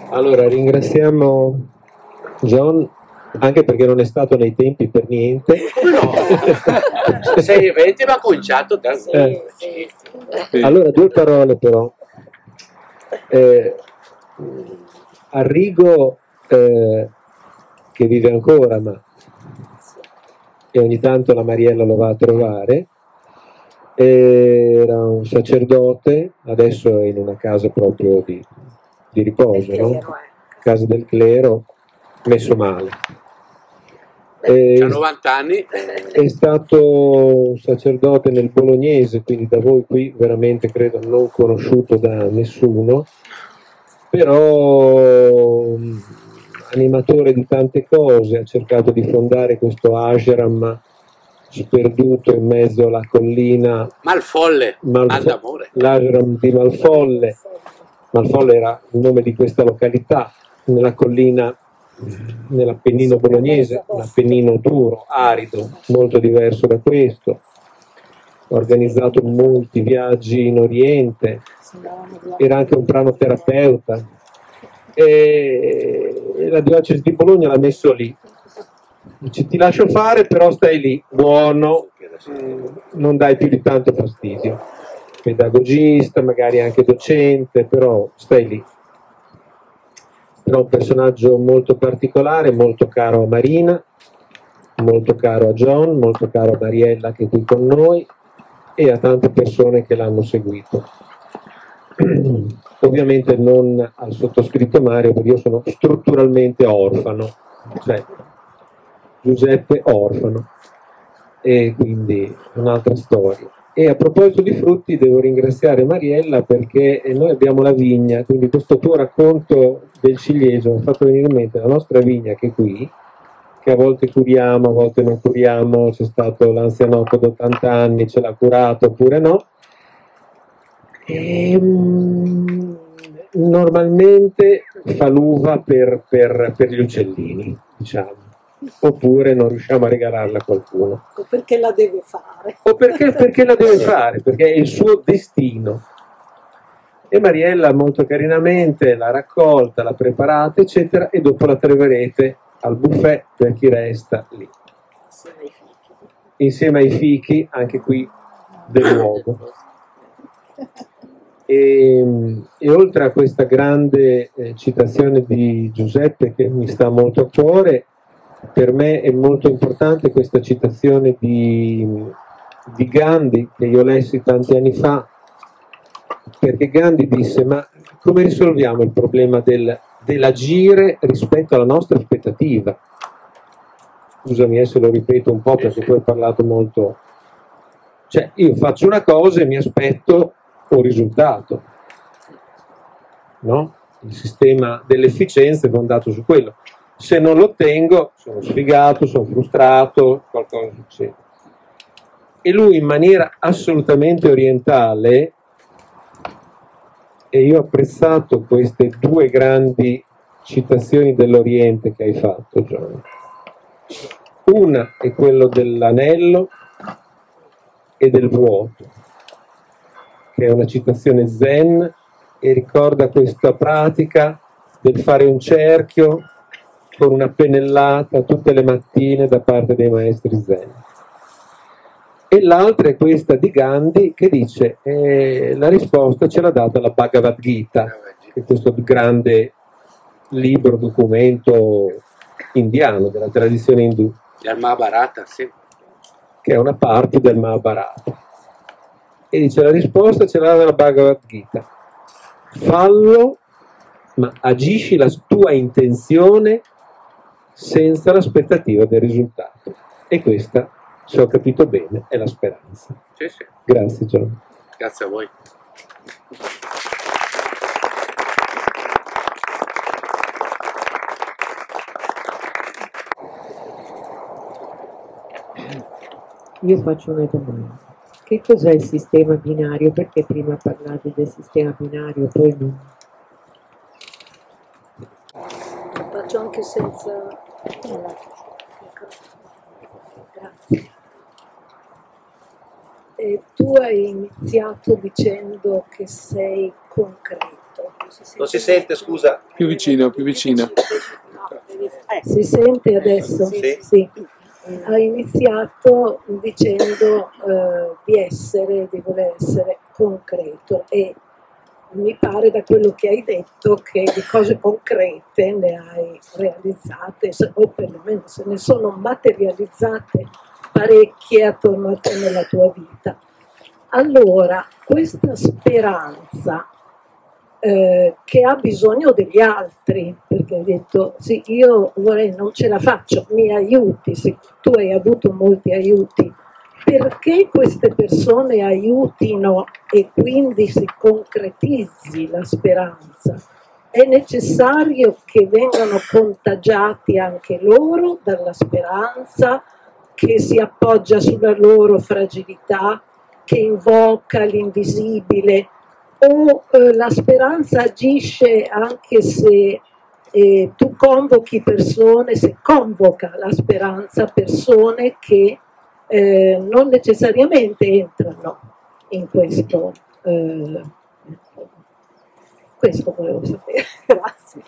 Allora, ringraziamo John, anche perché non è stato nei tempi per niente. No, 6:20 ma ha cominciato da... Allora, due parole però. Arrigo, che vive ancora, ma e ogni tanto la Mariella lo va a trovare, era un sacerdote, adesso è in una casa proprio di riposo, no? Casa del clero, messo male. Ha 90 anni. È stato sacerdote nel Bolognese, quindi da voi qui veramente credo non conosciuto da nessuno, però animatore di tante cose, ha cercato di fondare questo ashram sperduto in mezzo alla collina Malfolle, Maldamore. L'ashram di Malfolle. Malfolle era il nome di questa località, nella collina, nell'Appennino bolognese, un Appennino duro, arido, molto diverso da questo. Ha organizzato molti viaggi in Oriente, era anche un pranoterapeuta e la diocesi di Bologna l'ha messo lì. Dice: ti lascio fare, però stai lì, buono, non dai più di tanto fastidio. Pedagogista, magari anche docente, però stai lì. Però un personaggio molto particolare, molto caro a Marina, molto caro a John, molto caro a Mariella che è qui con noi e a tante persone che l'hanno seguito. Ovviamente non al sottoscritto Mario, perché io sono strutturalmente orfano, cioè Giuseppe orfano, e quindi un'altra storia. E a proposito di frutti devo ringraziare Mariella perché noi abbiamo la vigna, quindi questo tuo racconto del ciliegio mi ha fatto venire in mente la nostra vigna che è qui, che a volte curiamo, a volte non curiamo, c'è stato l'anzianotto d'80 anni, ce l'ha curato oppure no. E, normalmente fa l'uva per gli uccellini, diciamo, oppure non riusciamo a regalarla a qualcuno. O perché la deve fare. O perché la deve fare, perché è il suo destino. E Mariella molto carinamente l'ha raccolta, l'ha preparata, eccetera, e dopo la troverete al buffet per chi resta lì. Insieme ai fichi, anche qui del luogo. E oltre a questa grande citazione di Giuseppe che mi sta molto a cuore, per me è molto importante questa citazione di Gandhi che io lessi tanti anni fa, perché Gandhi disse: ma come risolviamo il problema dell'agire rispetto alla nostra aspettativa? Scusami se lo ripeto un po' perché poi ho parlato molto. Cioè, io faccio una cosa e mi aspetto un risultato, no? Il sistema dell'efficienza è fondato su quello. Se non lo ottengo, sono sfigato, sono frustrato, qualcosa succede. E lui in maniera assolutamente orientale, e io ho apprezzato queste due grandi citazioni dell'Oriente che hai fatto, John. Una è quello dell'anello e del vuoto, che è una citazione zen e ricorda questa pratica del fare un cerchio con una pennellata tutte le mattine da parte dei maestri zen. E l'altra è questa di Gandhi che dice la risposta ce l'ha data la Bhagavad Gita, che è questo grande libro, documento indiano, della tradizione indù. Del Mahabharata, sì. Che è una parte del Mahabharata. E dice la risposta ce l'ha data la Bhagavad Gita. Fallo, ma agisci la tua intenzione senza l'aspettativa del risultato. E questa, se ho capito bene, è la speranza. Sì, sì. Grazie John. Grazie a voi. Io faccio una domanda. Che cos'è il sistema binario? Perché prima parlate del sistema binario, poi no? Lo faccio anche senza... Grazie. E tu hai iniziato dicendo che sei concreto. Non si sente, scusa. Più vicino, più vicino. Si sente adesso? Sì. Sì. Ha iniziato dicendo di voler essere concreto e mi pare da quello che hai detto che di cose concrete ne hai realizzate o perlomeno se ne sono materializzate parecchie attorno a te nella tua vita. Allora, questa speranza che ha bisogno degli altri, perché hai detto sì, io vorrei, non ce la faccio, mi aiuti, se tu hai avuto molti aiuti, perché queste persone aiutino e quindi si concretizzi la speranza? È necessario che vengano contagiati anche loro dalla speranza che si appoggia sulla loro fragilità, che invoca l'invisibile, o la speranza agisce anche se tu convochi persone, se convoca la speranza persone che non necessariamente entrano in questo. Questo volevo sapere. Grazie.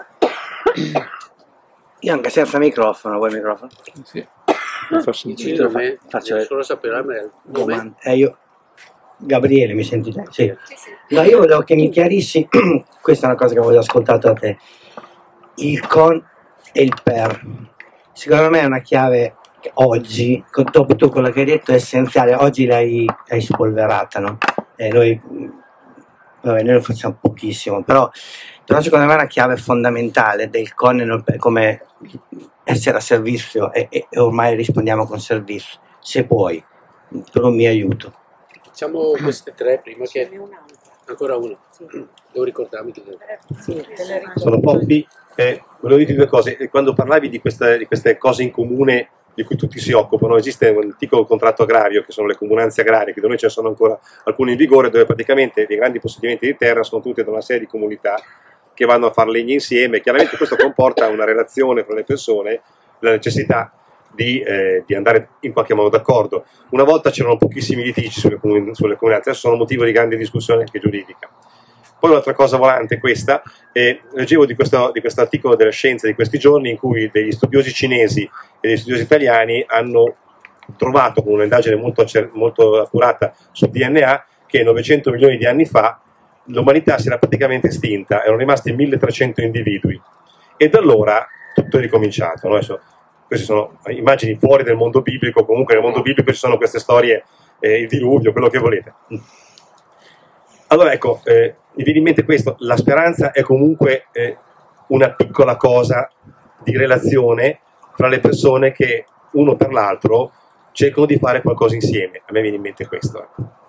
Io anche senza microfono, vuoi il microfono? Sì. Dici da me, Faccio solo sapere a me. domande. Io, Gabriele, mi senti te? Sì. No, io volevo che mi chiarissi, questa è una cosa che avevo ascoltato da te, il con e il per. Secondo me è una chiave che oggi, dopo tu quello che hai detto, è essenziale. Oggi l'hai spolverata, no? Noi lo facciamo pochissimo, però secondo me è una chiave fondamentale del con e non per, come essere a servizio e ormai rispondiamo con servizio, se puoi, per un mio aiuto. Facciamo queste tre prima che... un'altra. Ancora una. Sì. Devo ricordarmi che... Sì, te la ricordo. Sono Poppi. Volevo dirti due cose. Quando parlavi di queste cose in comune di cui tutti si occupano, esiste un antico contratto agrario che sono le comunanze agrarie, che da noi ce ne sono ancora alcune in vigore, dove praticamente dei grandi possedimenti di terra sono tutti da una serie di comunità che vanno a far legna insieme. Chiaramente questo comporta una relazione fra le persone, la necessità di andare in qualche modo d'accordo. Una volta c'erano pochissimi litigi sulle comunanze, adesso sono motivo di grande discussione anche giuridica. Poi un'altra cosa volante questa, leggevo di questo articolo della Scienza di questi giorni in cui degli studiosi cinesi e degli studiosi italiani hanno trovato con un'indagine molto accurata sul DNA che 900 milioni di anni fa l'umanità si era praticamente estinta, erano rimasti 1300 individui e da allora tutto è ricominciato, no? Adesso, queste sono immagini fuori del mondo biblico, comunque nel mondo biblico ci sono queste storie, il diluvio, quello che volete. Allora ecco, mi viene in mente questo, la speranza è comunque una piccola cosa di relazione fra le persone che uno per l'altro cercano di fare qualcosa insieme, a me viene in mente questo.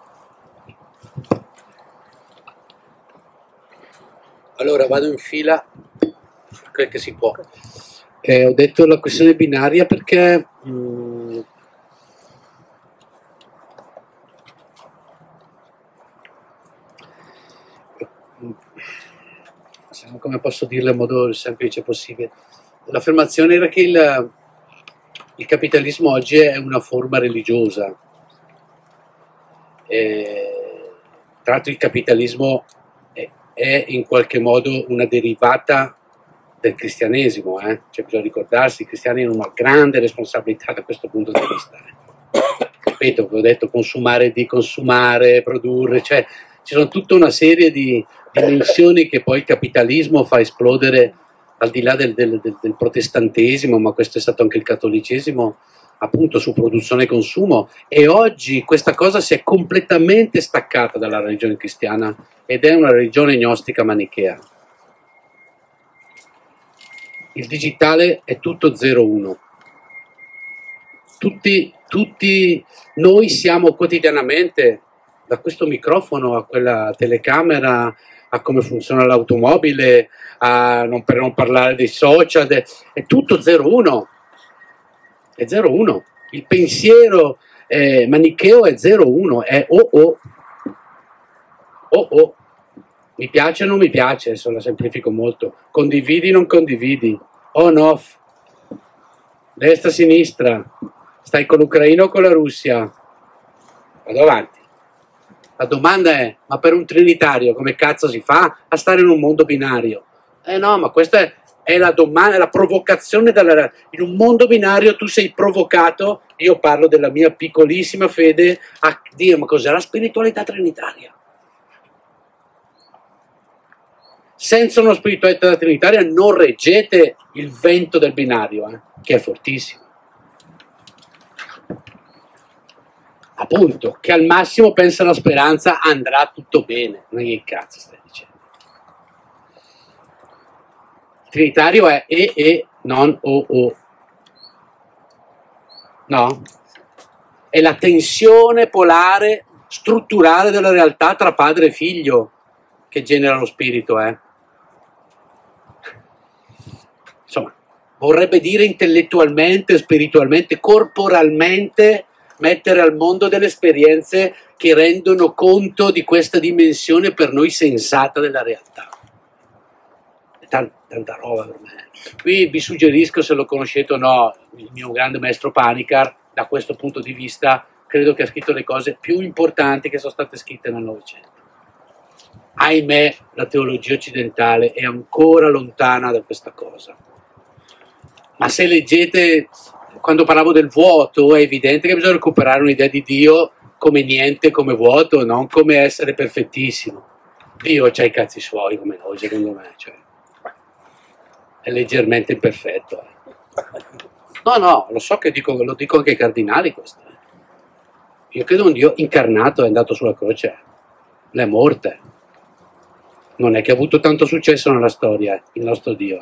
Allora vado in fila, quel che si può. Ho detto la questione binaria perché come posso dirlo in modo semplice possibile. L'affermazione era che il capitalismo oggi è una forma religiosa. Tra l'altro il capitalismo è in qualche modo una derivata del cristianesimo, cioè bisogna ricordarsi, i cristiani hanno una grande responsabilità da questo punto di vista. Ripeto, vi ho detto consumare di consumare, produrre, cioè ci sono tutta una serie di dimensioni che poi il capitalismo fa esplodere al di là del protestantesimo, ma questo è stato anche il cattolicesimo, appunto su produzione e consumo, e oggi questa cosa si è completamente staccata dalla religione cristiana ed è una religione gnostica manichea. Il digitale è tutto 0-1. Tutti noi siamo quotidianamente, da questo microfono a quella telecamera, a come funziona l'automobile, per non parlare dei social, è tutto 0-1. È 0-1. Il pensiero manicheo è 0-1, è o. Mi piace o non mi piace, adesso la semplifico molto. Condividi o non condividi, on off, destra sinistra, stai con l'Ucraina o con la Russia? Vado avanti. La domanda è, ma per un trinitario come cazzo si fa a stare in un mondo binario? No, ma questa è la domanda, è la provocazione in un mondo binario tu sei provocato, io parlo della mia piccolissima fede, a dire ma cos'è la spiritualità trinitaria? Senza una spiritualità trinitaria non reggete il vento del binario, che è fortissimo. Appunto, che al massimo pensa alla speranza andrà tutto bene. Ma che cazzo stai dicendo? Il trinitario è e, non o. No? È la tensione polare strutturale della realtà tra padre e figlio che genera lo spirito, Insomma, vorrebbe dire intellettualmente, spiritualmente, corporalmente mettere al mondo delle esperienze che rendono conto di questa dimensione per noi sensata della realtà. È tanta roba per me. Qui vi suggerisco, se lo conoscete o no, il mio grande maestro Panikkar, da questo punto di vista, credo che ha scritto le cose più importanti che sono state scritte nel Novecento. Ahimè, la teologia occidentale è ancora lontana da questa cosa. Ma se leggete, quando parlavo del vuoto, è evidente che bisogna recuperare un'idea di Dio come niente, come vuoto, non come essere perfettissimo. Dio c'ha i cazzi suoi come noi, secondo me, cioè, è leggermente imperfetto. No, lo so che lo dico anche ai cardinali questo. Io credo un Dio incarnato, è andato sulla croce, è morte. Non è che ha avuto tanto successo nella storia, il nostro Dio.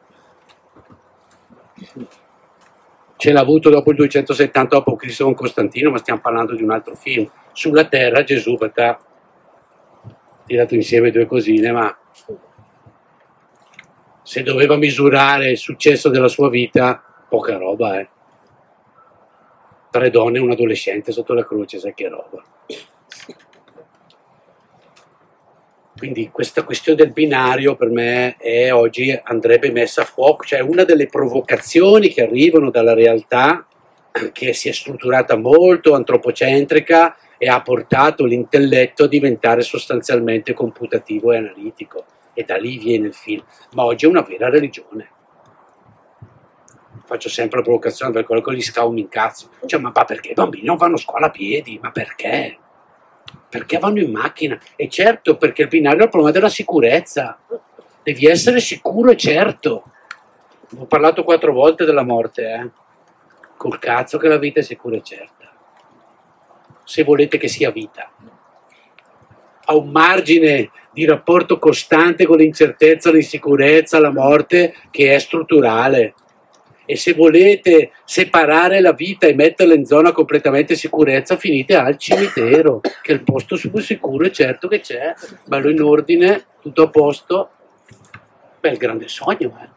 Ce l'ha avuto dopo il 270 d.C. con Costantino, ma stiamo parlando di un altro film. Sulla terra Gesù, perché ha tirato insieme due cosine, ma se doveva misurare il successo della sua vita, poca roba, 3 donne e un adolescente sotto la croce, sai che roba. Quindi questa questione del binario per me oggi andrebbe messa a fuoco, cioè una delle provocazioni che arrivano dalla realtà che si è strutturata molto antropocentrica e ha portato l'intelletto a diventare sostanzialmente computativo e analitico, e da lì viene il film. Ma oggi è una vera religione. Faccio sempre la provocazione per quello che gli scavo mi incazzo. Cioè, ma perché i bambini non vanno a scuola a piedi? Ma perché? Perché vanno in macchina? E certo, perché il binario è il problema della sicurezza. Devi essere sicuro e certo. Ho parlato 4 volte della morte, Col cazzo che la vita è sicura e certa. Se volete che sia vita. Ha un margine di rapporto costante con l'incertezza, l'insicurezza, la morte, che è strutturale. E se volete separare la vita e metterla in zona completamente sicurezza, finite al cimitero, che è il posto più sicuro e certo che c'è, bello in ordine, tutto a posto. Beh, il grande sogno,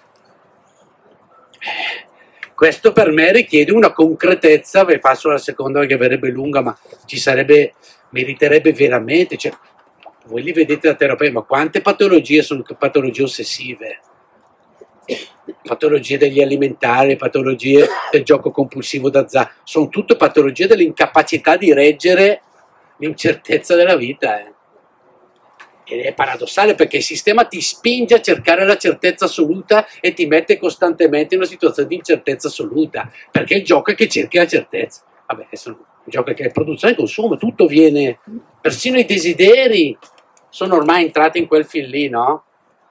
Questo per me richiede una concretezza, vi passo alla seconda che verrebbe lunga, ma meriterebbe veramente, cioè, voi li vedete da terapia, ma quante patologie sono patologie ossessive? Patologie degli alimentari, patologie del gioco compulsivo d'azzardo, sono tutte patologie dell'incapacità di reggere l'incertezza della vita. Ed è paradossale perché il sistema ti spinge a cercare la certezza assoluta e ti mette costantemente in una situazione di incertezza assoluta, perché il gioco è che cerchi la certezza. Vabbè, il gioco è che è produzione e consumo, tutto viene, persino i desideri sono ormai entrati in quel film lì, no?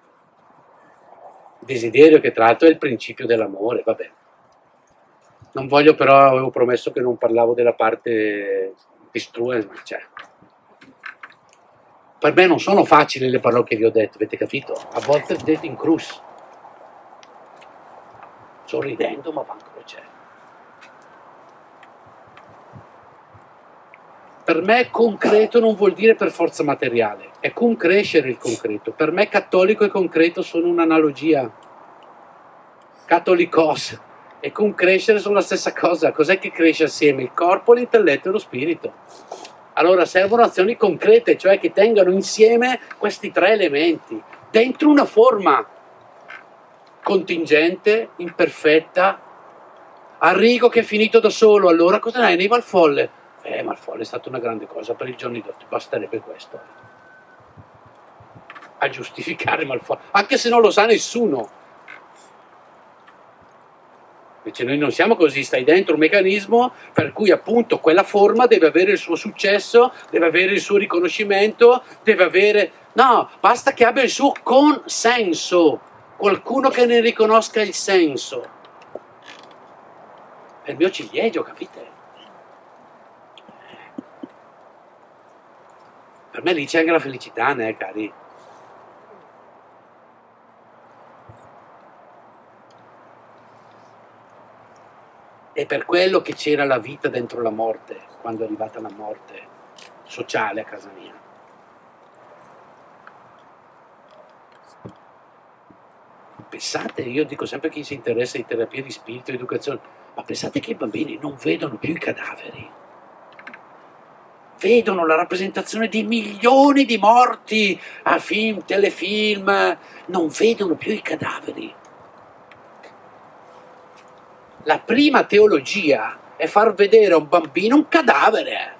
Desiderio che tra l'altro è il principio dell'amore, vabbè. Non voglio però, avevo promesso che non parlavo della parte distruente, cioè. Per me non sono facili le parole che vi ho detto, avete capito? A volte vedete in cruz. Sorridendo, ma manco c'è. Per me concreto non vuol dire per forza materiale, è concrescere il concreto. Per me cattolico e concreto sono un'analogia. Cattolicos e concrescere sono la stessa cosa. Cos'è che cresce assieme? Il corpo, l'intelletto e lo spirito. Allora servono azioni concrete, cioè che tengano insieme questi 3 elementi, dentro una forma contingente, imperfetta. Arrigo che è finito da solo, allora cosa ne è? Animal folle. Ma il folle è stata una grande cosa per i giorni d'oggi, basterebbe questo a giustificare Malfoy, anche se non lo sa nessuno. Invece noi non siamo così, stai dentro un meccanismo per cui appunto quella forma deve avere il suo successo, deve avere il suo riconoscimento, deve avere... No, basta che abbia il suo consenso, qualcuno che ne riconosca il senso. È il mio ciliegio, capite? Per me lì c'è anche la felicità, né, cari? È per quello che c'era la vita dentro la morte, quando è arrivata la morte sociale a casa mia. Pensate, io dico sempre a chi si interessa di terapia di spirito, educazione, ma pensate che i bambini non vedono più i cadaveri. Vedono la rappresentazione di milioni di morti a film, telefilm, non vedono più i cadaveri. La prima teologia è far vedere a un bambino un cadavere.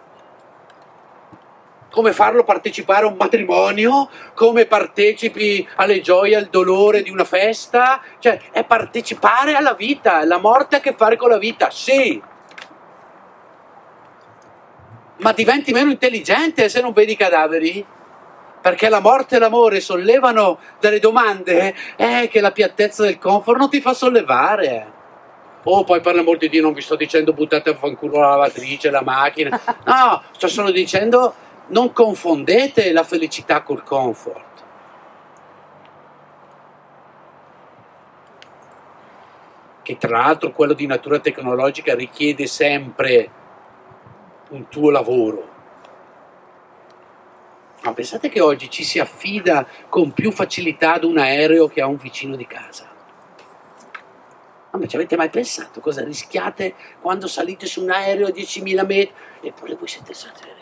Come farlo partecipare a un matrimonio, come partecipi alle gioie e al dolore di una festa, cioè è partecipare alla vita, la morte ha a che fare con la vita, sì. Ma diventi meno intelligente se non vedi i cadaveri? Perché la morte e l'amore sollevano delle domande che la piattezza del comfort non ti fa sollevare. Poi per l'amor di Dio non vi sto dicendo buttate a fanculo la lavatrice, la macchina. No, sto solo dicendo non confondete la felicità col comfort. Che tra l'altro quello di natura tecnologica richiede sempre un tuo lavoro. Ma pensate che oggi ci si affida con più facilità ad un aereo che a un vicino di casa. Ma ci avete mai pensato cosa rischiate quando salite su un aereo a 10.000 metri eppure voi siete sereni?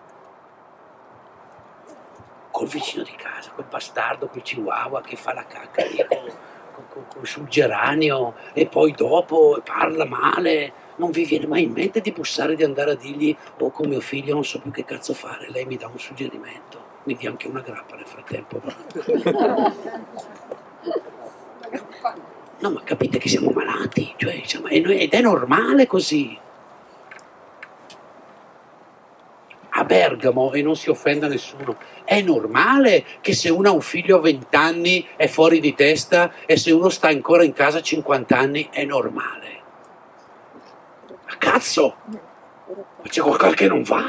Col vicino di casa, quel bastardo, quel chihuahua che fa la cacca lì sul geranio e poi dopo parla male. Non vi viene mai in mente di bussare, di andare a dirgli con mio figlio non so più che cazzo fare, lei mi dà un suggerimento, mi dia anche una grappa nel frattempo. No, ma capite che siamo malati, cioè, insomma, ed è normale così. A Bergamo, e non si offenda nessuno, è normale che se uno ha un figlio a 20 anni è fuori di testa e se uno sta ancora in casa a 50 anni è normale. Ma cazzo! Ma c'è qualcosa che non va,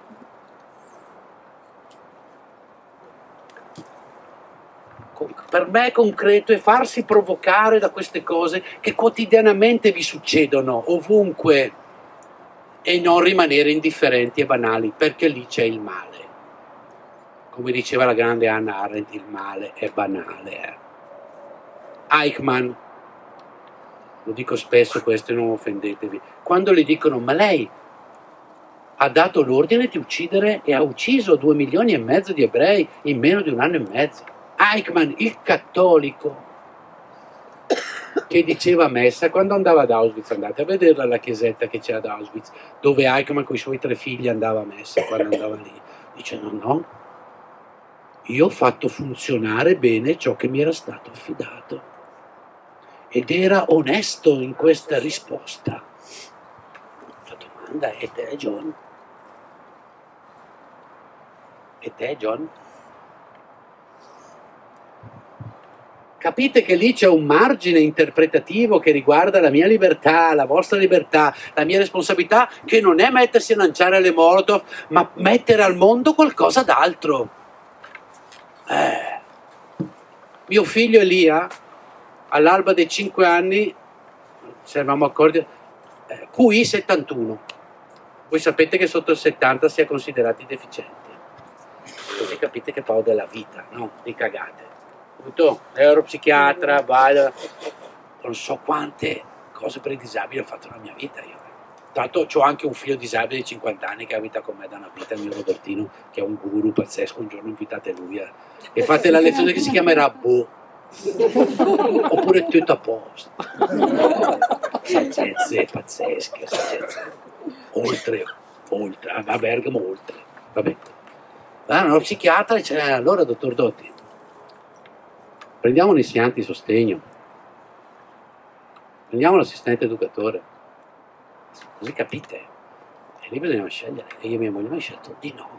Per me concreto è farsi provocare da queste cose che quotidianamente vi succedono, ovunque, e non rimanere indifferenti e banali, perché lì c'è il male. Come diceva la grande Hannah Arendt, il male è banale. Eichmann, lo dico spesso questo e non offendetevi, quando le dicono ma lei ha dato l'ordine di uccidere e ha ucciso 2,5 milioni di ebrei in meno di 1 anno e mezzo. Eichmann, il cattolico, che diceva messa quando andava ad Auschwitz, andate a vederla la chiesetta che c'è ad Auschwitz, dove Eichmann con i suoi 3 figli andava a messa quando andava lì, dice no, io ho fatto funzionare bene ciò che mi era stato affidato ed era onesto in questa risposta. La domanda è te, John? E te, John? Capite che lì c'è un margine interpretativo che riguarda la mia libertà, la vostra libertà, la mia responsabilità, che non è mettersi a lanciare le molotov, ma mettere al mondo qualcosa d'altro. Mio figlio Elia, all'alba dei 5 anni, ci eravamo accorti, QI 71. Voi sapete che sotto il 70 si è considerati deficienti. Così capite che parlo della vita, no? Di cagate. Neuropsichiatra, non so quante cose per i disabili ho fatto nella mia vita io. Tanto ho anche un figlio disabile di 50 anni che abita con me da una vita, il mio Robertino, che è un guru pazzesco. Un giorno invitate lui e fate la lezione che si chiamerà Boh oppure tutto a posto. Saggezze pazzesche, saggezze oltre oltre, a Bergamo oltre, vabbè. Vanno allo psichiatra e dice, allora dottor Dotti, prendiamo un insegnante di sostegno, prendiamo l'assistente educatore, così capite, e lì bisogna scegliere, e io e mia moglie abbiamo scelto di no.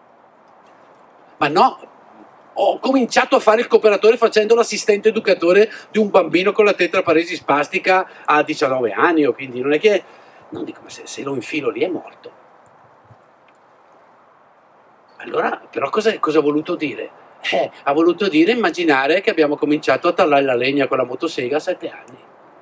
Ma no, ho cominciato a fare il cooperatore facendo l'assistente educatore di un bambino con la tetraparesi spastica a 19 anni, quindi non è che, non dico, ma se lo infilo lì è morto. Allora, però cosa ha voluto dire? Ha voluto dire immaginare che abbiamo cominciato a tallare la legna con la motosega a 7 anni.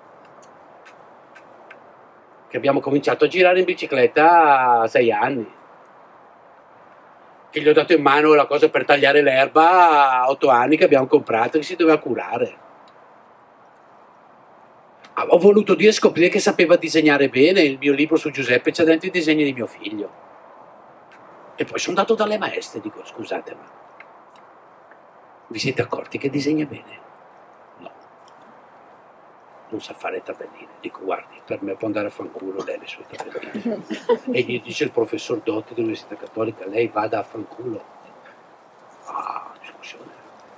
Che abbiamo cominciato a girare in bicicletta a 6 anni. Che gli ho dato in mano la cosa per tagliare l'erba a 8 anni che abbiamo comprato, che si doveva curare. Ho voluto dire scoprire che sapeva disegnare bene. Il mio libro su Giuseppe c'è dentro i disegni di mio figlio. E poi sono andato dalle maestre e dico, scusate, ma vi siete accorti che disegna bene? No. Non sa fare tabelline. Dico, guardi, per me può andare a fanculo lei le sue tabelline. E gli dice il professor Dotti dell'Università Cattolica, lei vada a fanculo. Ah, discussione.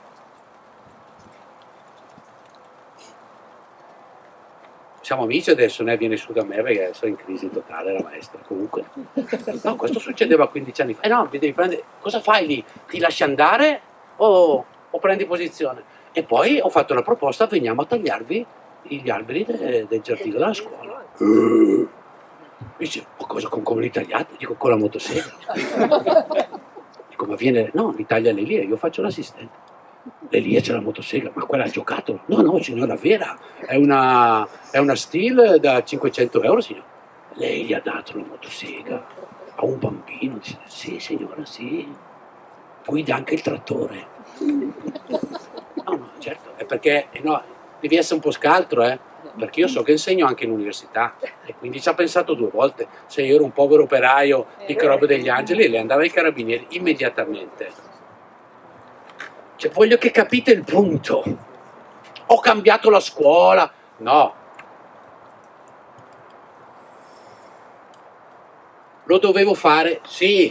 Siamo amici adesso, ne viene su da me perché sono in crisi totale la maestra. Comunque, no, questo succedeva 15 anni fa. No, vi devi prendere. Cosa fai lì? Ti lasci andare o prendi posizione? E poi ho fatto la proposta, veniamo a tagliarvi gli alberi del giardino della scuola. Dice, ma cosa come li tagliate? Dico, con la motosega. Dico, ma viene. No, li taglia l'Elia, io faccio l'assistente. L'Elia c'è la motosega, ma quella ha giocato. No, signora, vera, è una Steel da 500 euro, signora. Lei gli ha dato la motosega a un bambino. Dice, sì, signora, sì. Guida anche il trattore. No, certo, è perché no, devi essere un po' scaltro, perché io so che insegno anche in università e quindi ci ha pensato 2 volte. Se io ero un povero operaio di Robe degli Angeli, le andava ai carabinieri immediatamente. Cioè, voglio che capite il punto. Ho cambiato la scuola. No. Lo dovevo fare? Sì.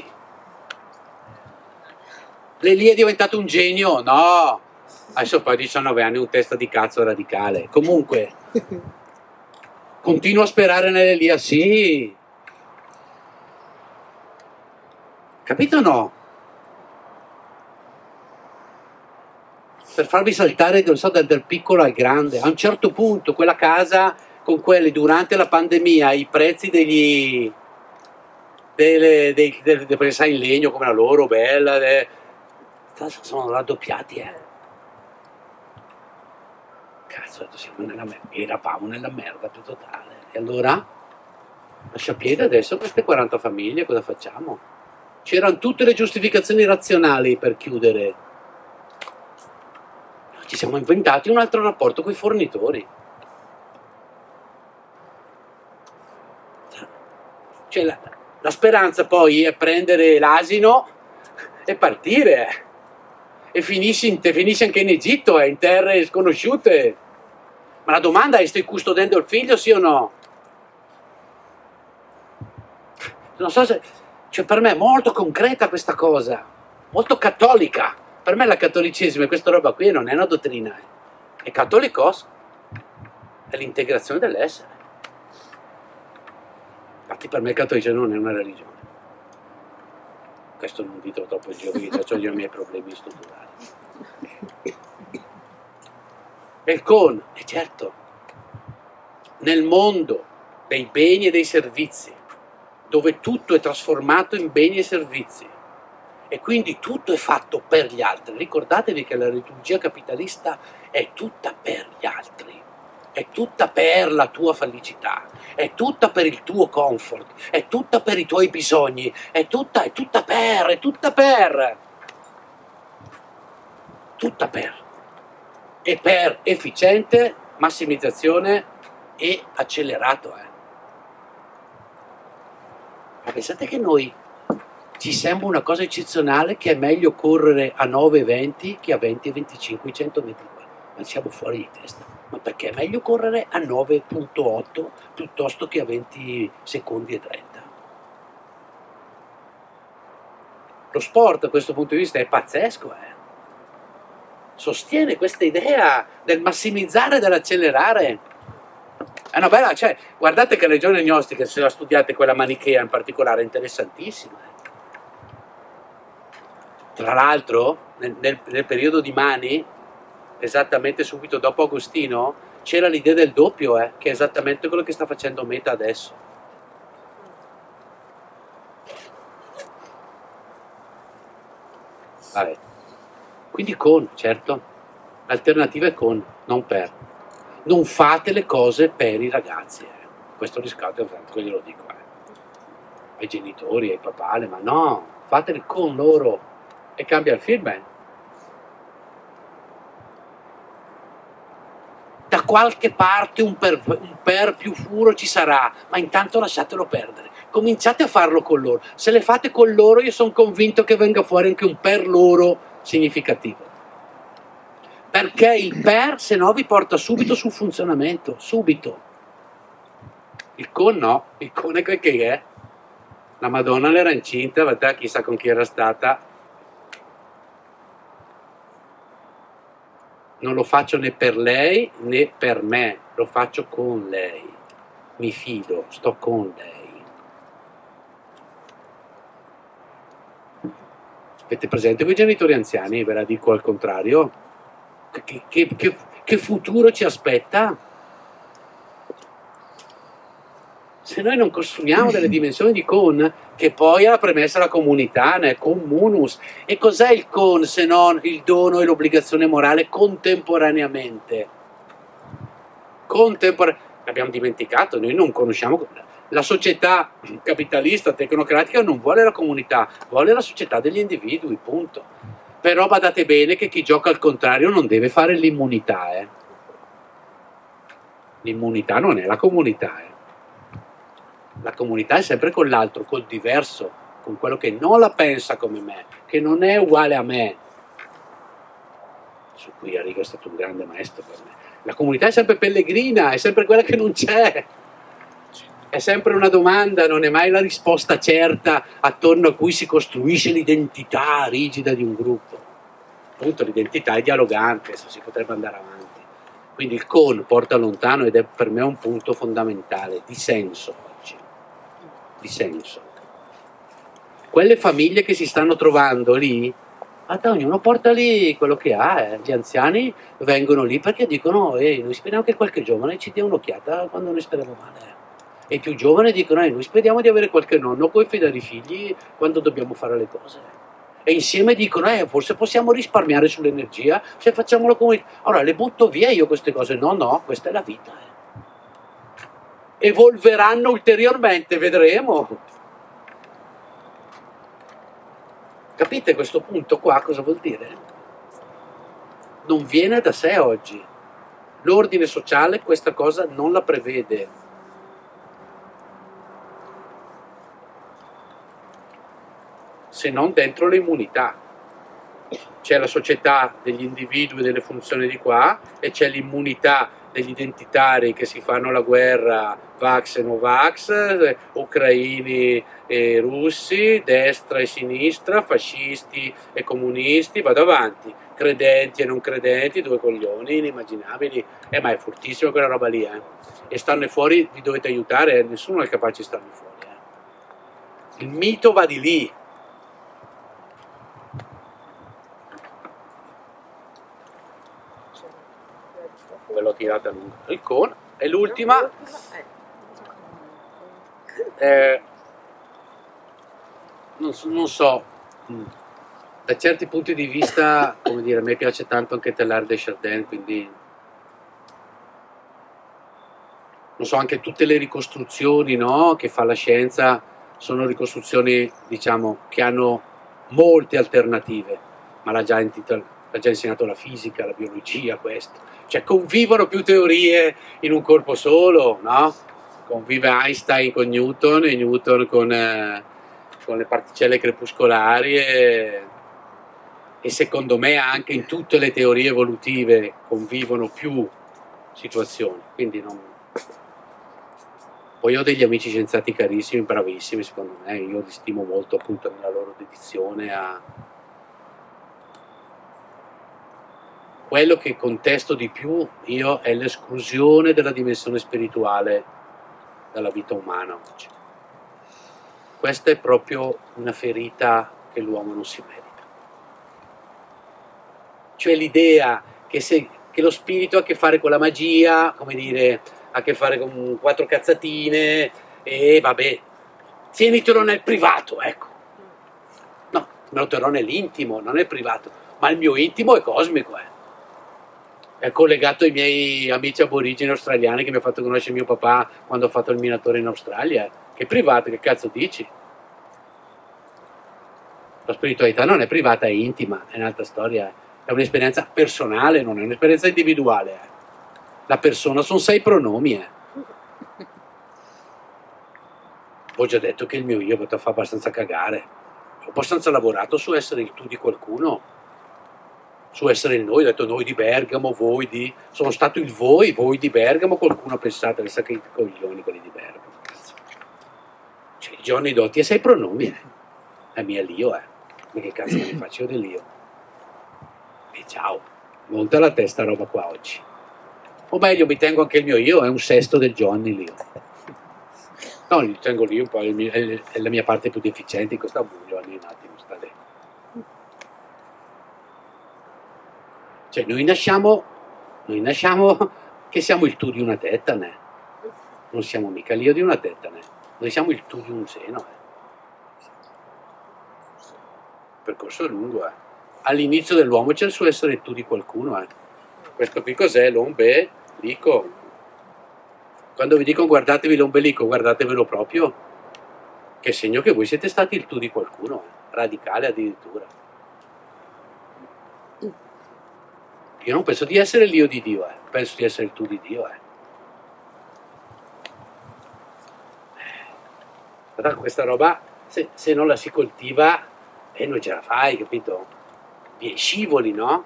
Lì è diventato un genio? No. Adesso poi a 19 anni un testa di cazzo radicale. Comunque, continuo a sperare nell'Elia, sì. Capito o no? Per farvi saltare, non so, dal piccolo al grande. A un certo punto quella casa, con quelli durante la pandemia, i prezzi delle prese in legno come la loro, bella, sono raddoppiati, Cazzo, eravamo nella merda più totale. E allora, lascia piede adesso queste 40 famiglie, cosa facciamo? C'erano tutte le giustificazioni razionali per chiudere. Ci siamo inventati un altro rapporto con i fornitori. Cioè la speranza poi è prendere l'asino e partire. E finisci anche in Egitto, in terre sconosciute. Ma la domanda è: stai custodendo il figlio, sì o no? Non so se. Cioè, per me è molto concreta questa cosa, molto cattolica. Per me la cattolicesimo e questa roba qui non è una dottrina, è cattolicos, è l'integrazione dell'essere. Infatti per me il cattolicesimo non è una religione. Questo non dito troppo in giro, perché ho i miei problemi strutturali. E certo, nel mondo dei beni e dei servizi, dove tutto è trasformato in beni e servizi, e quindi tutto è fatto per gli altri. Ricordatevi che la liturgia capitalista è tutta per gli altri, è tutta per la tua felicità, è tutta per il tuo comfort, è tutta per i tuoi bisogni, è tutta per. E per efficiente, massimizzazione e accelerato. Ma pensate che noi ci sembra una cosa eccezionale che è meglio correre a 9,20 che a 20,25 100 metri qua. Ma siamo fuori di testa. Ma perché è meglio correre a 9,8 piuttosto che a 20 secondi e 30? Lo sport da questo punto di vista è pazzesco, sostiene questa idea del massimizzare e dell'accelerare. È una bella, cioè, guardate che religione gnostica, se la studiate quella manichea in particolare, è interessantissima. Tra l'altro, nel periodo di Mani, esattamente subito dopo Agostino, c'era l'idea del doppio, che è esattamente quello che sta facendo Meta adesso. Vabbè. Quindi con, certo, l'alternativa è con, non per. Non fate le cose per i ragazzi, questo riscatto è tanto che glielo dico, ai genitori, ai papali, ma no, fatele con loro e cambia il film. Da qualche parte un per più furo ci sarà, ma intanto lasciatelo perdere. Cominciate a farlo con loro. Se le fate con loro, io sono convinto che venga fuori anche un per loro significativo. Perché il per, se no, vi porta subito sul funzionamento, subito. Il con no, il con è quel che è. La Madonna l'era incinta, guardate, chissà con chi era stata. Non lo faccio né per lei né per me, lo faccio con lei. Mi fido, sto con lei. Avete presente quei genitori anziani? Ve la dico al contrario. Che futuro ci aspetta? Se noi non costruiamo delle dimensioni di con, che poi è la premessa della comunità, nel comunus. E cos'è il con se non il dono e l'obbligazione morale contemporaneamente? Abbiamo dimenticato, noi non conosciamo. La società capitalista, tecnocratica non vuole la comunità, vuole la società degli individui, punto. Però badate bene che chi gioca al contrario non deve fare l'immunità. L'immunità non è la comunità. La comunità è sempre con l'altro, col diverso, con quello che non la pensa come me, che non è uguale a me. Su cui Arrigo è stato un grande maestro per me. La comunità è sempre pellegrina, è sempre quella che non c'è. È sempre una domanda, non è mai la risposta certa attorno a cui si costruisce l'identità rigida di un gruppo. Appunto, l'identità è dialogante, si potrebbe andare avanti. Quindi il con porta lontano ed è per me un punto fondamentale di senso oggi. Di senso. Quelle famiglie che si stanno trovando lì, ognuno porta lì quello che ha. Gli anziani vengono lì perché dicono: noi speriamo che qualche giovane ci dia un'occhiata quando noi speriamo male. E i più giovani dicono: noi speriamo di avere qualche nonno poi fidare i figli quando dobbiamo fare le cose. E insieme dicono: forse possiamo risparmiare sull'energia se facciamo la comunità. Allora le butto via io queste cose. No, questa è la vita. Evolveranno ulteriormente, vedremo. Capite questo punto qua cosa vuol dire? Non viene da sé oggi. L'ordine sociale questa cosa non la prevede. Se non dentro l'immunità. C'è la società degli individui e delle funzioni di qua e c'è l'immunità degli identitari che si fanno la guerra, Vax e Novax, ucraini e russi, destra e sinistra, fascisti e comunisti, vado avanti, credenti e non credenti, due coglioni inimmaginabili, ma è fortissima quella roba lì, e starne fuori vi dovete aiutare, nessuno è capace di starne fuori. Il mito va di lì. L'ho tirata lunga. Il con e l'ultima non so, da certi punti di vista, come dire, a me piace tanto anche Teilhard de Chardin, quindi non so, anche tutte le ricostruzioni, no, che fa la scienza sono ricostruzioni, diciamo, che hanno molte alternative, ma l'ha già insegnato la fisica, la biologia, questo. Cioè convivono più teorie in un corpo solo, no? Convive Einstein con Newton e Newton con le particelle crepuscolari e secondo me anche in tutte le teorie evolutive convivono più situazioni, quindi Poi ho degli amici scienziati carissimi, bravissimi secondo me, io li stimo molto appunto nella loro dedizione a quello che contesto di più io è l'esclusione della dimensione spirituale dalla vita umana oggi. Questa è proprio una ferita che l'uomo non si merita. Cioè l'idea che lo spirito ha a che fare con la magia, come dire, ha a che fare con 4 cazzatine e vabbè, tienitelo nel privato, ecco. No, me lo terrò nell'intimo, non nel privato, ma il mio intimo è cosmico, È collegato ai miei amici aborigeni australiani che mi ha fatto conoscere mio papà quando ho fatto il minatore in Australia. Che privato, che cazzo dici? La spiritualità non è privata, è intima, è un'altra storia. È un'esperienza personale, non è un'esperienza individuale. La persona sono 6 pronomi. Ho già detto che il mio io fa abbastanza cagare. Ho abbastanza lavorato su essere il tu di qualcuno, su essere il noi. Ho detto noi di Bergamo, voi di... Sono stato il voi di Bergamo. Qualcuno pensate, le sa che coglioni quelli di Bergamo. Cioè, i giorni dotti e 6 pronomi, È mia Lio, Ma che cazzo me ne faccio io dell'io? E ciao, monta la testa roba qua oggi. O meglio, mi tengo anche il mio io, è un sesto del Johnny Lio. No, li tengo lì un po', è la mia parte più deficiente in questa buio, un attimo, sta lì. Cioè, noi nasciamo che siamo il tu di una tetane. Non siamo mica l'io di una tetane. Noi siamo il tu di un seno, Il percorso è lungo, All'inizio dell'uomo c'è il suo essere il tu di qualcuno, Questo qui cos'è? L'ombelico. Quando vi dico guardatevi l'ombelico, guardatevelo proprio, che segno che voi siete stati il tu di qualcuno, radicale addirittura. Io non penso di essere l'io di Dio, penso di essere il tu di Dio. Guarda, questa roba, se non la si coltiva, non ce la fai, capito? Scivoli, no?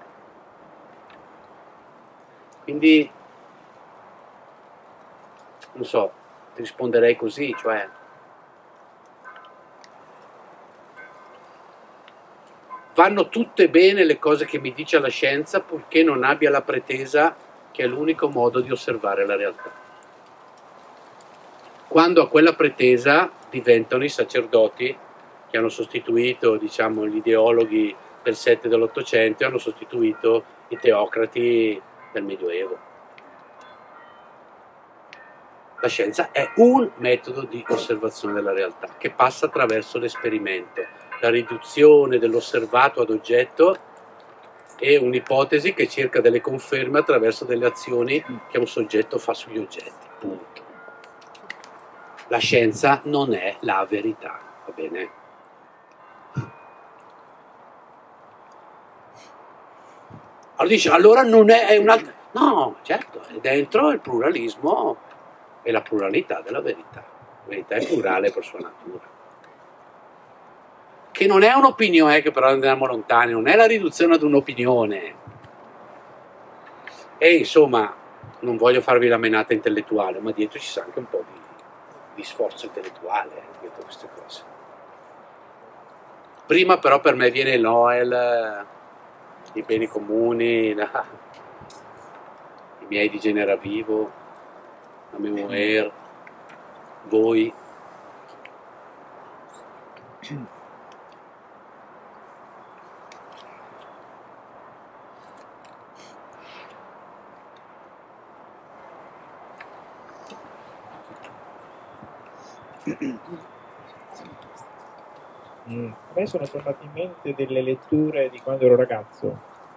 Quindi, non so, ti risponderei così, cioè... Vanno tutte bene le cose che mi dice la scienza, purché non abbia la pretesa che è l'unico modo di osservare la realtà. Quando a quella pretesa diventano i sacerdoti che hanno sostituito, diciamo, gli ideologhi del 7 e dell'800 e hanno sostituito i teocrati del Medioevo. La scienza è un metodo di osservazione della realtà che passa attraverso l'esperimento, la riduzione dell'osservato ad oggetto e un'ipotesi che cerca delle conferme attraverso delle azioni che un soggetto fa sugli oggetti. Punto. La scienza non è la verità, va bene? Allora dice, allora non è un'altra... No, certo, è dentro il pluralismo e la pluralità della verità. La verità è plurale per sua natura. Che non è un'opinione, che però andiamo lontani, non è la riduzione ad un'opinione. E insomma, non voglio farvi la menata intellettuale, ma dietro ci sta anche un po' di sforzo intellettuale dietro queste cose. Prima però per me viene il Noel, i beni comuni, i miei di Genera Vivo, la Memoir, voi. A me sono tornate in mente delle letture di quando ero ragazzo.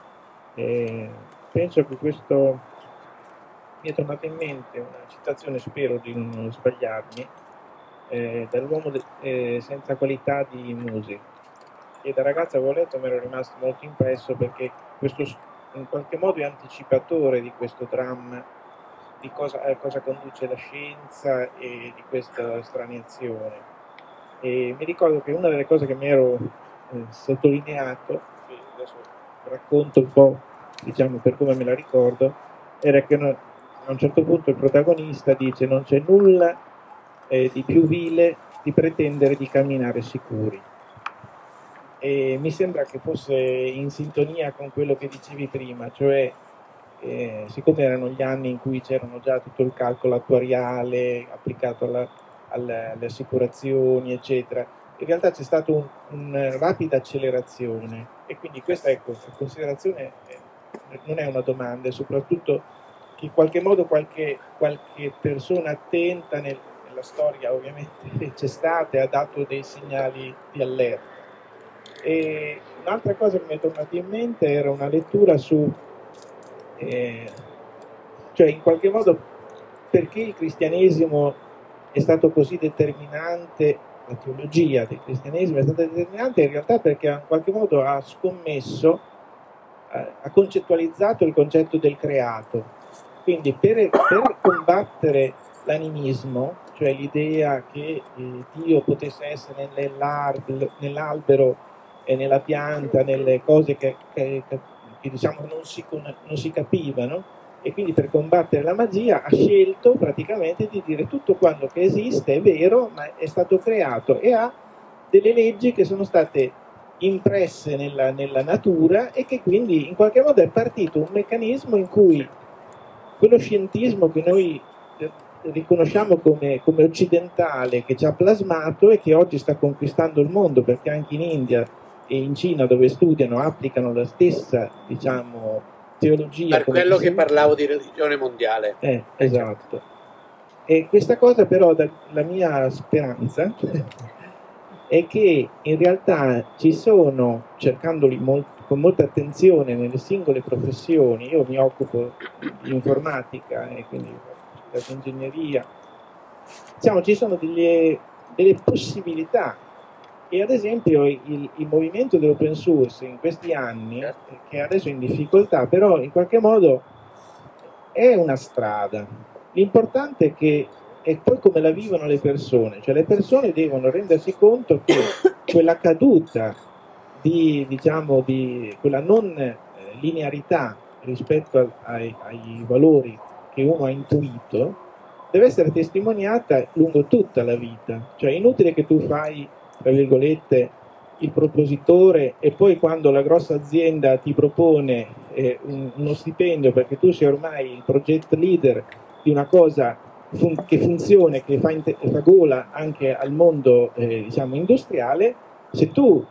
Penso che questo mi è tornata in mente una citazione, spero di non sbagliarmi, dall'uomo senza qualità di Musi, che da ragazzo avevo letto e mi ero rimasto molto impresso perché questo in qualche modo è anticipatore di questo dramma di cosa conduce la scienza e di questa straniazione. E mi ricordo che una delle cose che mi ero sottolineato, che adesso racconto un po', diciamo, per come me la ricordo, era che a un certo punto il protagonista dice non c'è nulla di più vile di pretendere di camminare sicuri. E mi sembra che fosse in sintonia con quello che dicevi prima, cioè siccome erano gli anni in cui c'erano già tutto il calcolo attuariale applicato alle assicurazioni, eccetera, in realtà c'è stata una rapida accelerazione, e quindi questa, ecco, considerazione non è una domanda, è soprattutto che in qualche modo qualche persona attenta nella storia ovviamente c'è stata e ha dato dei segnali di allerta. E un'altra cosa che mi è tornata in mente era una lettura su cioè in qualche modo perché il cristianesimo è stato così determinante, la teologia del cristianesimo è stata determinante in realtà perché in qualche modo ha scommesso, ha concettualizzato il concetto del creato. Quindi per combattere l'animismo, cioè l'idea che Dio potesse essere nell'albero e nella pianta, nelle cose che diciamo non si capivano, e quindi per combattere la magia ha scelto praticamente di dire tutto quello che esiste è vero, ma è stato creato, e ha delle leggi che sono state impresse nella natura, e che quindi in qualche modo è partito un meccanismo in cui quello scientismo che noi riconosciamo come occidentale, che ci ha plasmato e che oggi sta conquistando il mondo, perché anche in India e in Cina, dove studiano, applicano la stessa, diciamo, teologia. Per quello che parlavo di religione mondiale. Esatto. E questa cosa però, la mia speranza è che in realtà ci sono, cercandoli con molta attenzione nelle singole professioni, io mi occupo di informatica e quindi di ingegneria, diciamo ci sono delle possibilità. E ad esempio il movimento dell'open source in questi anni, che adesso è in difficoltà, però in qualche modo è una strada. L'importante è che è poi come la vivono le persone, cioè le persone devono rendersi conto che quella caduta di quella non linearità rispetto ai valori che uno ha intuito deve essere testimoniata lungo tutta la vita. Cioè è inutile che tu fai, tra virgolette, il propositore e poi quando la grossa azienda ti propone uno stipendio perché tu sei ormai il project leader di una cosa che funziona, che fa gola anche al mondo diciamo industriale, se tu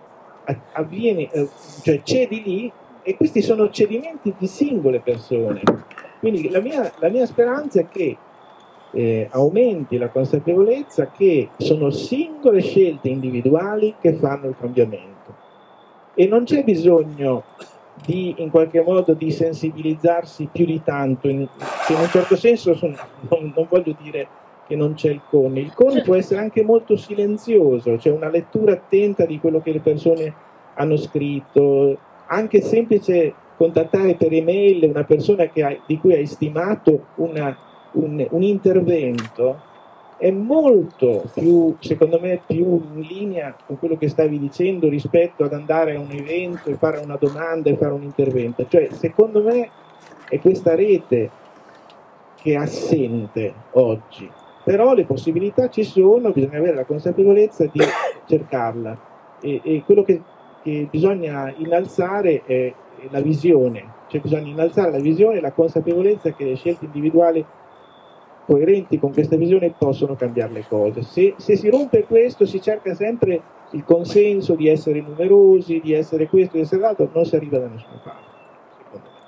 cioè cedi lì, e questi sono cedimenti di singole persone. Quindi la mia speranza è che aumenti la consapevolezza che sono singole scelte individuali che fanno il cambiamento, e non c'è bisogno in qualche modo di sensibilizzarsi più di tanto, che in un certo senso non voglio dire che non c'è il con può essere anche molto silenzioso, c'è una lettura attenta di quello che le persone hanno scritto, anche semplice contattare per email una persona di cui hai stimato un intervento è molto più, secondo me, più in linea con quello che stavi dicendo rispetto ad andare a un evento e fare una domanda e fare un intervento. Cioè, secondo me è questa rete che è assente oggi, però le possibilità ci sono, bisogna avere la consapevolezza di cercarla, e quello che bisogna innalzare è la visione, cioè bisogna innalzare la visione e la consapevolezza che le scelte individuali coerenti con questa visione possono cambiare le cose. Se si rompe questo, si cerca sempre il consenso di essere numerosi, di essere questo, di essere l'altro, non si arriva da nessuna parte, secondo me.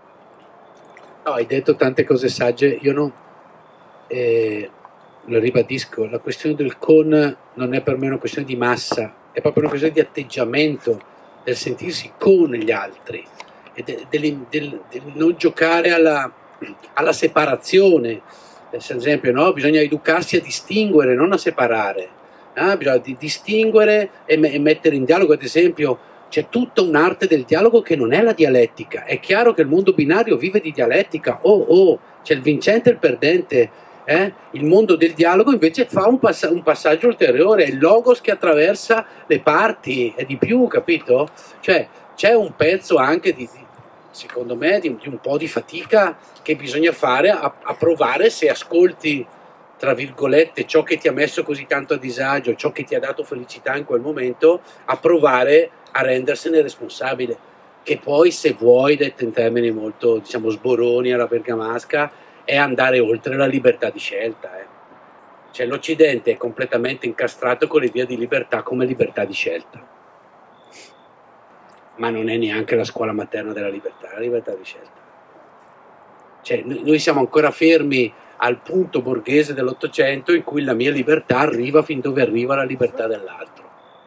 No, hai detto tante cose sagge, io no, lo ribadisco, la questione del con non è per me una questione di massa, è proprio una questione di atteggiamento, del sentirsi con gli altri, e del non giocare alla separazione. Per esempio, no? Bisogna educarsi a distinguere, non a separare. Bisogna distinguere e mettere in dialogo. Ad esempio, c'è tutta un'arte del dialogo che non è la dialettica. È chiaro che il mondo binario vive di dialettica. C'è il vincente e il perdente. Il mondo del dialogo invece fa un passaggio ulteriore. È il logos che attraversa le parti, è di più, capito? Cioè, c'è un pezzo anche secondo me di un po' di fatica che bisogna fare a provare, se ascolti tra virgolette, ciò che ti ha messo così tanto a disagio, ciò che ti ha dato felicità in quel momento, a provare a rendersene responsabile, che poi, se vuoi, detto in termini molto, diciamo, sboroni alla bergamasca, è andare oltre la libertà di scelta. Cioè l'Occidente è completamente incastrato con l'idea di libertà come libertà di scelta, ma non è neanche la scuola materna della libertà, la libertà di scelta. Cioè noi siamo ancora fermi al punto borghese dell'Ottocento in cui la mia libertà arriva fin dove arriva la libertà dell'altro.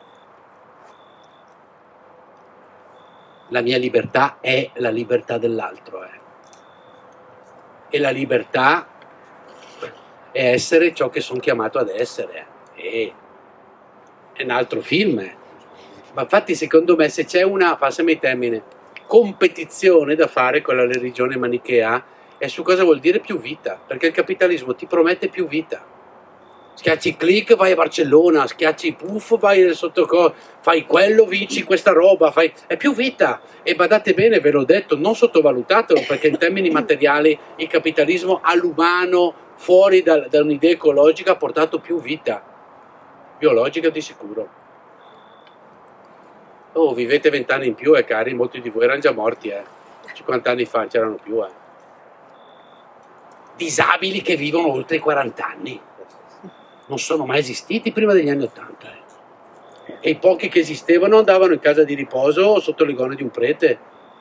La mia libertà è la libertà dell'altro. E la libertà è essere ciò che sono chiamato ad essere. È un altro film. Ma infatti secondo me se c'è una, passami il termine, competizione da fare con la religione manichea, è su cosa vuol dire più vita, perché il capitalismo ti promette più vita. Schiacci click, vai a Barcellona, schiacci puff, vai sotto, fai quello, vinci questa roba, è più vita. E badate bene, ve l'ho detto, non sottovalutatelo, perché in termini materiali il capitalismo all'umano, fuori da un'idea ecologica, ha portato più vita, biologica di sicuro. Oh, vivete 20 anni in più, cari, molti di voi erano già morti, 50 anni fa c'erano più, Disabili che vivono oltre i 40 anni. Non sono mai esistiti prima degli anni 80. E i pochi che esistevano andavano in casa di riposo sotto l'igone di un prete.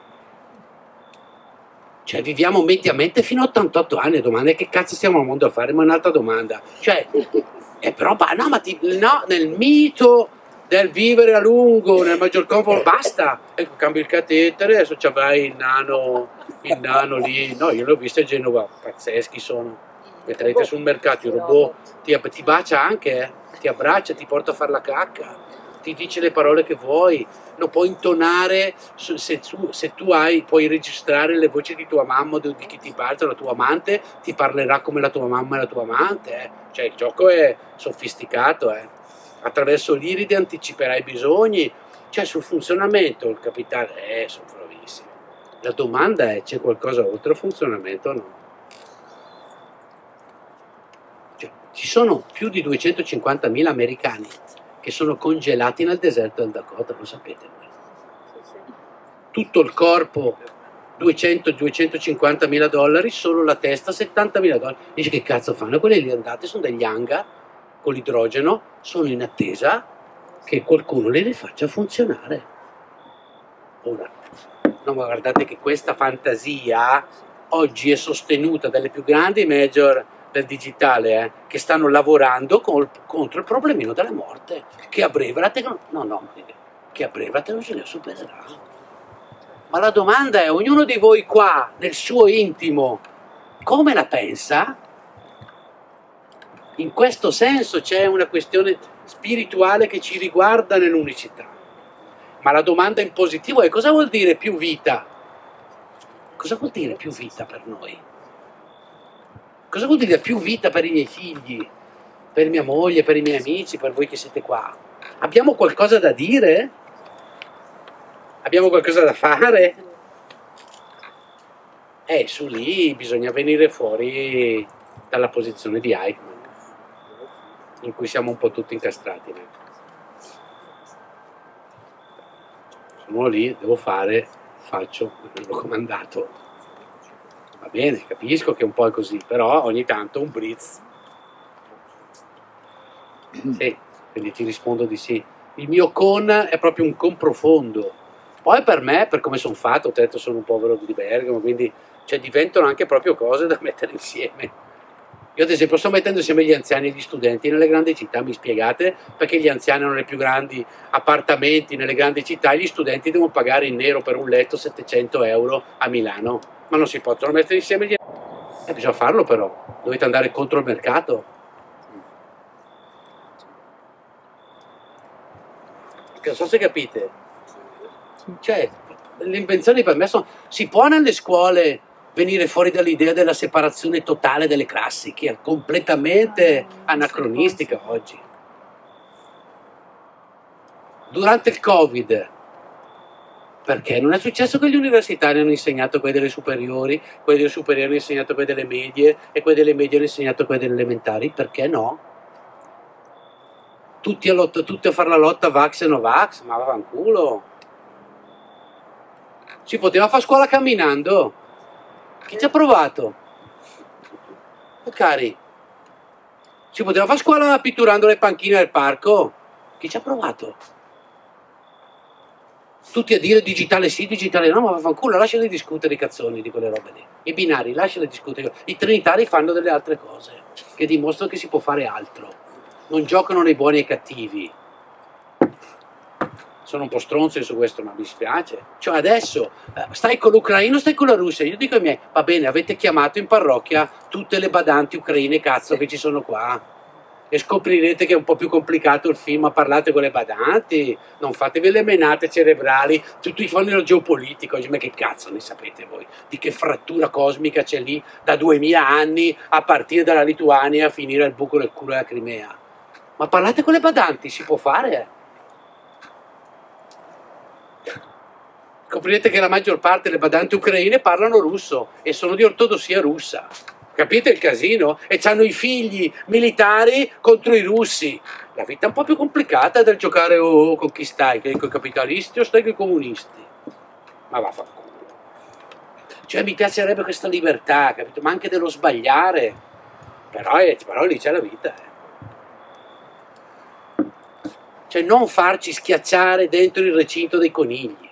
Cioè viviamo mediamente fino a 88 anni. Domanda è che cazzo stiamo al mondo a fare? Ma è un'altra domanda. Cioè, però, no, nel mito del vivere a lungo, nel maggior comfort, basta. Ecco, cambi il catetere, adesso c'avrai il nano lì. No, io l'ho visto a Genova, pazzeschi sono. Vedrete sul mercato, il robot ti bacia anche, ti abbraccia, ti porta a fare la cacca, ti dice le parole che vuoi, lo puoi intonare, se tu puoi registrare le voci di tua mamma o di chi ti parla, la tua amante ti parlerà come la tua mamma e la tua amante, Cioè il gioco è sofisticato, Attraverso l'iride anticiperai i bisogni, cioè sul funzionamento il capitale, sono bravissimi. La domanda è: c'è qualcosa oltre il funzionamento o no? Ci sono più di 250.000 americani che sono congelati nel deserto del Dakota, lo sapete voi? Tutto il corpo $250.000, solo la testa $70.000. Dice che cazzo fanno? Quelli lì andati sono degli hangar con l'idrogeno, sono in attesa che qualcuno li faccia funzionare. Ora, no, ma guardate che questa fantasia oggi è sostenuta dalle più grandi major del digitale, che stanno lavorando contro il problemino della morte, che a breve la tecnologia supererà. Ma la domanda è: ognuno di voi qua, nel suo intimo, come la pensa? In questo senso c'è una questione spirituale che ci riguarda nell'unicità. Ma la domanda in positivo è: cosa vuol dire più vita? Cosa vuol dire più vita per noi? Cosa vuol dire più vita per i miei figli, per mia moglie, per i miei amici, per voi che siete qua? Abbiamo qualcosa da dire? Abbiamo qualcosa da fare? Su lì bisogna venire fuori dalla posizione di Eichmann, in cui siamo un po' tutti incastrati. Sono lì, devo fare, faccio, l'ho comandato. Va bene, capisco che un po' è così, però ogni tanto un blitz. Sì, quindi ti rispondo di sì. Il mio con è proprio un con profondo. Poi per me, per come sono fatto, ho detto sono un povero di Bergamo, quindi diventano anche proprio cose da mettere insieme. Io ad esempio sto mettendo insieme gli anziani e gli studenti nelle grandi città. Mi spiegate perché gli anziani hanno i più grandi appartamenti nelle grandi città e gli studenti devono pagare in nero per un letto €700 a Milano? Ma non si possono mettere insieme gli anziani. Bisogna farlo, però dovete andare contro il mercato. Non so se capite. Cioè, le invenzioni per me si può nelle scuole venire fuori dall'idea della separazione totale delle classi, che è completamente anacronistica oggi. Durante il Covid Perché non è successo che gli universitari hanno insegnato quelli delle superiori, quelli delle superiori hanno insegnato quelli delle medie e quelli delle medie hanno insegnato quelli delle elementari? Perché no? Tutti a fare la lotta Vax e Novax, ma vaffanculo. Si poteva fare scuola camminando. Chi ci ha provato? Cari, si poteva fare scuola pitturando le panchine del parco? Chi ci ha provato? Tutti a dire digitale sì, digitale no, ma vaffanculo, lasciali discutere i cazzoni di quelle robe lì. I binari, lasciali discutere. I trinitari fanno delle altre cose, che dimostrano che si può fare altro. Non giocano nei buoni e ai cattivi. Sono un po' stronzo su questo, ma mi dispiace. Cioè adesso stai con l'Ucraina o stai con la Russia? Io dico ai miei, va bene, avete chiamato in parrocchia tutte le badanti ucraine cazzo che ci sono qua. E scoprirete che è un po' più complicato il film, ma parlate con le badanti, non fatevi le menate cerebrali, tutti fanno il geopolitico, ma che cazzo ne sapete voi? Di che frattura cosmica c'è lì da 2000 anni a partire dalla Lituania a finire al buco del culo della Crimea? Ma parlate con le badanti, si può fare? Scoprirete che la maggior parte delle badanti ucraine parlano russo e sono di ortodossia russa. Capite il casino? E c'hanno i figli militari contro i russi. La vita è un po' più complicata del giocare con chi stai, con i capitalisti o stai con i comunisti. Ma vaffanculo. Cioè mi piacerebbe questa libertà, capito? Ma anche dello sbagliare. Però lì c'è la vita. Cioè non farci schiacciare dentro il recinto dei conigli.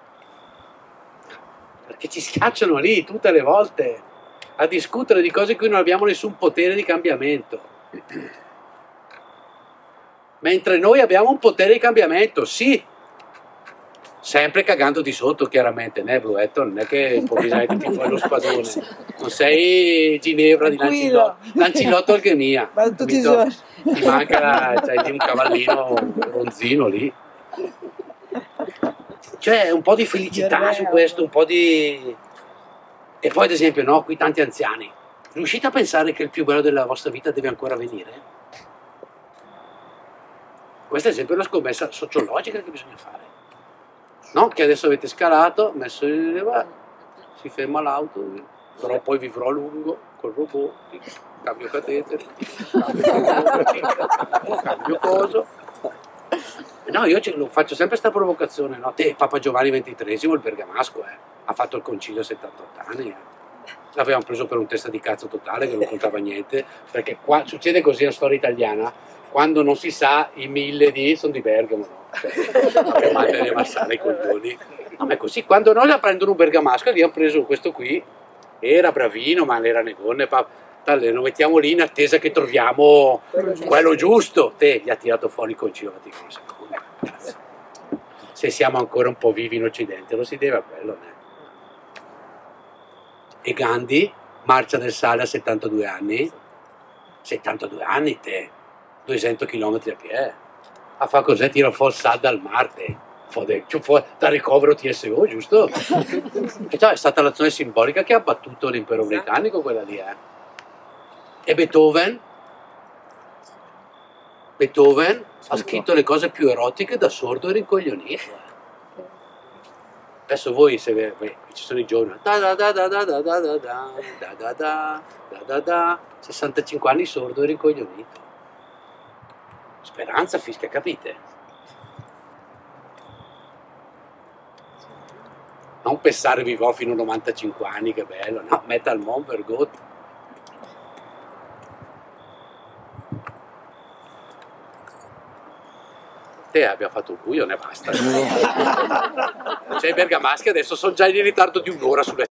Perché ci schiacciano lì tutte le volte a discutere di cose in cui non abbiamo nessun potere di cambiamento. Mentre noi abbiamo un potere di cambiamento, sì, sempre cagando di sotto chiaramente, né Bluetton, non è che improvvisamente ti fai lo spadone, non sei Ginevra di Lancillotto Alchemia, ma tutti i giorni ti manca c'hai lì un cavallino ronzino lì. Cioè un po' di felicità su questo, un po' di... E poi ad esempio, no, qui tanti anziani, riuscite a pensare che il più bello della vostra vita deve ancora venire? Questa è sempre una scommessa sociologica che bisogna fare. No, che adesso avete scalato, messo si ferma l'auto, però poi vivrò a lungo col robot, cambio catetere, cambio coso. No, io faccio sempre questa provocazione, no? Te, Papa Giovanni XXIII, il bergamasco, ha fatto il concilio a 78 anni. L'avevano preso per un testa di cazzo totale che non contava niente, perché qua succede così la storia italiana, quando non si sa i 1000 sono di Bergamo, no? Cioè, delle massare i coglioni. No, ma è così, quando noi la prendono un bergamasco, abbiamo preso questo qui, era bravino, ma era negone, lo mettiamo lì in attesa che troviamo quello giusto. Te gli ha tirato fuori il concilio Vaticano II. Se siamo ancora un po' vivi in Occidente, lo si deve a quello, né? E Gandhi, marcia del sale a 72 anni, 72 anni te, 200 km a piedi, a fare cos'è? Tira fuori il sale dal Marte, da ricovero TSO, giusto? E è stata l'azione simbolica che ha battuto l'impero britannico, quella lì, E Beethoven ha scritto le cose più erotiche da sordo e rincoglionito. Adesso voi, se ci sono i giovani, 65 anni sordo e rincoglionito. Speranza fischia, capite? Non pensare vivrò fino a 95 anni, che bello, no, Metal Mon Vergot. Abbiamo fatto un buio, ne basta. C'è i bergamaschi adesso sono già in ritardo di un'ora sulle